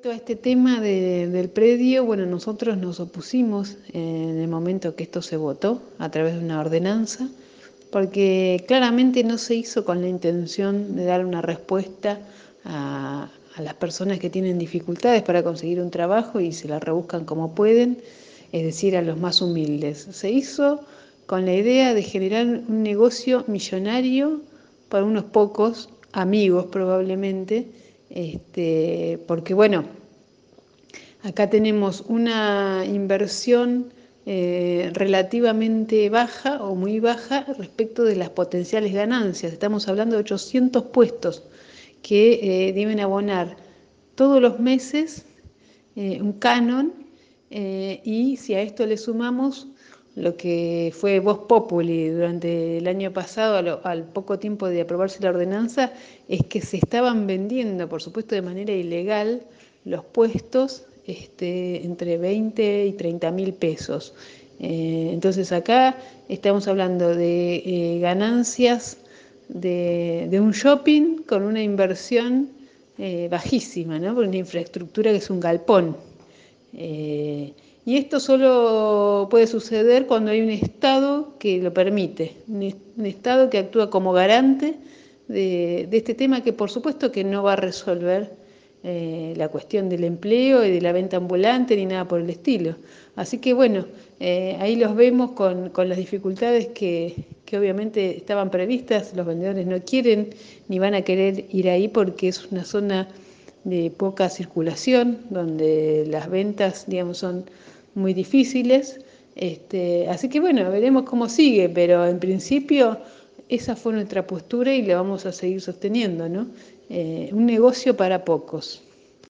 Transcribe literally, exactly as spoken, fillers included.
respecto a este tema de- del predio, bueno, nosotros nos opusimos en el momento que esto se votó a través de una ordenanza, porque claramente no se hizo con la intención de dar una respuesta a, a las personas que tienen dificultades para conseguir un trabajo y se la rebuscan como pueden, es decir, a los más humildes. Se hizo con la idea de generar un negocio millonario para unos pocos amigos probablemente, este, porque bueno, acá tenemos una inversión eh, relativamente baja o muy baja respecto de las potenciales ganancias. Estamos hablando de ochocientos puestos que eh, deben abonar todos los meses eh, un canon, eh, y si a esto le sumamos lo que fue Vox Populi durante el año pasado, al, al poco tiempo de aprobarse la ordenanza, es que se estaban vendiendo, por supuesto de manera ilegal, los puestos este, entre veinte y treinta mil pesos. Eh, entonces acá estamos hablando de eh, ganancias de, de un shopping con una inversión eh, bajísima, ¿no? Por una infraestructura que es un galpón. Eh, y esto solo puede suceder cuando hay un Estado que lo permite, un, un Estado que actúa como garante de, de este tema que por supuesto que no va a resolver eh, la cuestión del empleo y de la venta ambulante ni nada por el estilo. Así que bueno, eh, ahí los vemos con, con las dificultades que, que obviamente estaban previstas. Los vendedores no quieren ni van a querer ir ahí porque es una zona de poca circulación, donde las ventas, digamos, son muy difíciles. Este, así que bueno, veremos cómo sigue, pero en principio esa fue nuestra postura y la vamos a seguir sosteniendo, ¿no? Eh, un negocio para pocos.